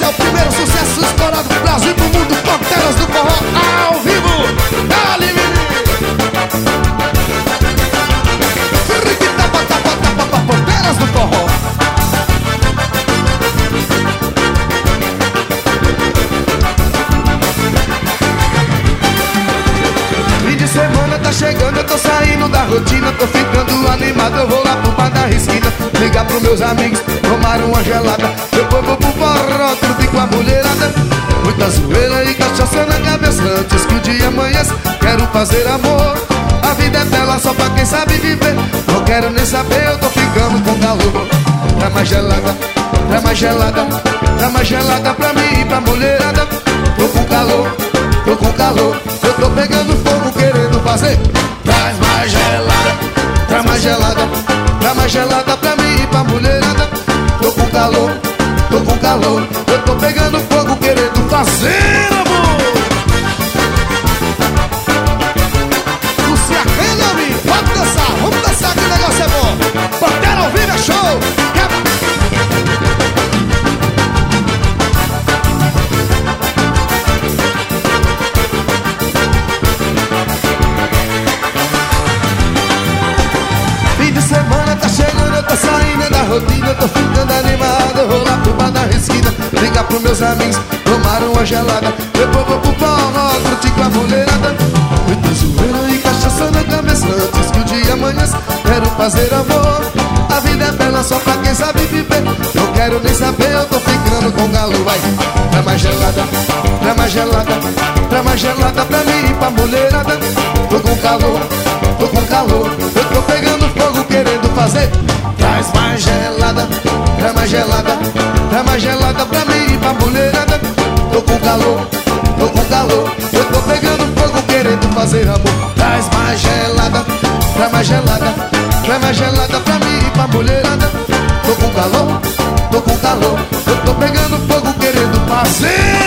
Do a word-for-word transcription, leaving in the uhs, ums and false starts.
Esse é o primeiro sucesso estourado do Brasil e do mundo. Portelas do Forró ao vivo. Dali, menino. Portelas do Forró. Fim de semana tá chegando, eu tô saindo da rotina, tô ficando animado, eu vou lá pro bar da esquina, ligar pros meus amigos, tomar uma gelada, depois vou pro forró, curtir com a mulherada. Muita zoeira e cachaça na cabeça, antes que o dia amanheça, quero fazer amor. A vida é bela só pra quem sabe viver, não quero nem saber, eu tô ficando com calor. Dá mais gelada, dá mais gelada, dá mais gelada pra mim e pra mulherada. Tô com calor, tô com calor, eu tô pegando fogo querendo fazer. Traz mais gelada, traz mais gelada, traz mais gelada pra mim e pra mulherada. Tô com calor, tô com calor, eu tô pegando fogo querendo fazer amor. Lucia Canami, pode dançar, vamos dançar que o negócio é bom. Portela ao vivo é show. Semana tá chegando, eu tô saindo da rotina, eu tô ficando animado, eu vou lá pro bar da esquina, ligar pros meus amigos, tomar uma gelada, depois vou pro forró, curtir com a mulherada. Muita zoeira e cachaça na cabeça, antes que o dia amanheça, quero fazer amor. A vida é bela só pra quem sabe viver, não quero nem saber, eu tô ficando com galo. Vai, dá mais gelada, dá mais gelada, dá mais gelada pra mim e pra mulherada. Tô com calor, tô com calor, eu tô pegando fogo querendo fazer. Traz mais gelada, traz mais gelada, traz mais gelada pra mim e pra mulherada. Tô com calor, tô com calor, eu tô pegando fogo querendo fazer amor. Traz mais gelada, traz mais gelada, traz mais gelada pra mim e pra mulherada. Tô com calor, tô com calor, eu tô pegando fogo querendo fazer